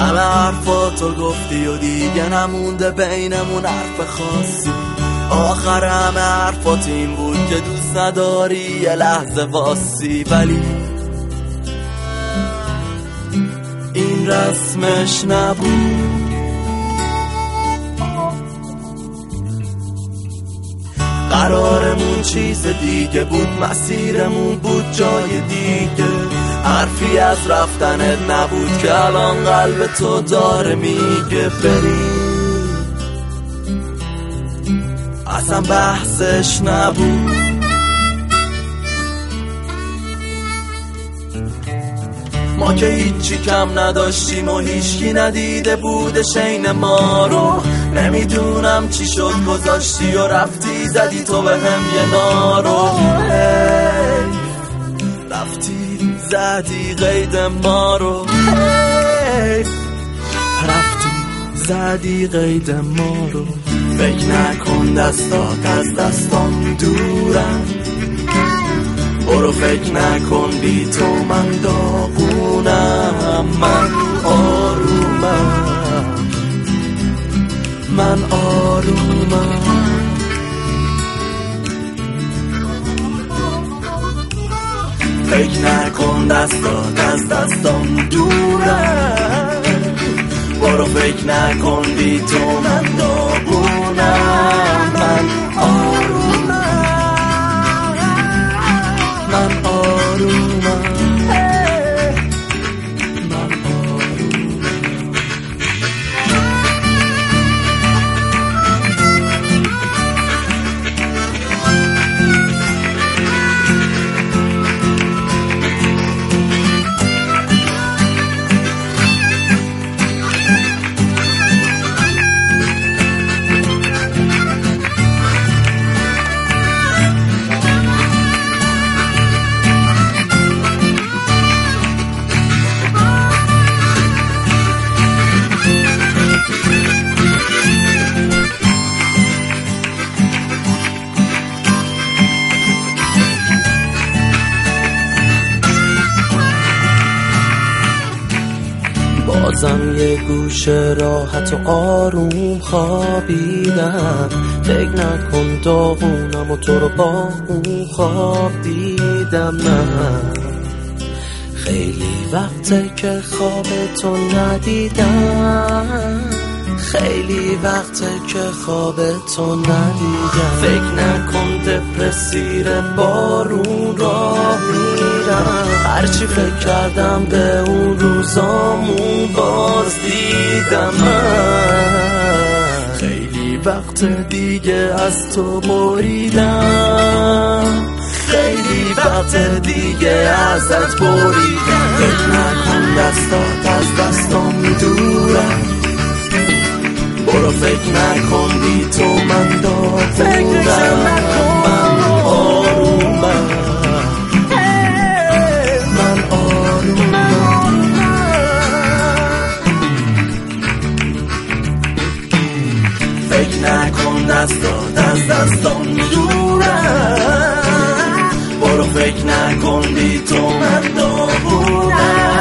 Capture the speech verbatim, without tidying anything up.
همه حرفاتو گفتی و دیگه نمونده بینمون حرف خاصی. آخر همه حرفات این بود که دوست نداری یه لحظه واسی، ولی این رسمش نبود. قرارمون چیز دیگه بود، مسیرمون بود جای دیگه. حرفی از رفتنت نبود که الان قلب تو داره میگه بری. اصلا بحثش نبود. ما که هیچی کم نداشتیم و هیچکی ندیده بودش عین ما رو. نمیدونم چی شد گذاشتی و رفتی زدی تو به هم یه نارو. رفتی زدی قید ما رو. رفتی زدی قید ما رو. فکر نکن دستات از دستام دورم، برو فکر نکن بی تو من داغونم. من آرومم، من آرومم. فکر نکن دستات از دستام دورم، برو فکر نکن بی تو من داغونم. من آرومم، من آرومم. بازم یه گوشه راحت و آروم خوابیدم. فکر نکن داغونم و تو رو با اون خواب دیدم. من خیلی وقته که خواب تو ندیدم، خیلی وقته که خواب تو ندیدم. فکر نکن دپرسیر بارون راه میرم. هرچی فکر کردم به اون روزامون باز دیدم. من خیلی وقت دیگه از تو بریدم، خیلی وقت دیگه ازت بریدم. فکر نکن دستات از دستام دورم، برو فکر نکن بی تو من داغونم. من آرومم، من آرومم. فکر نکن دستات از دستام دورم، برو فکر نکن بی تو من داغونم.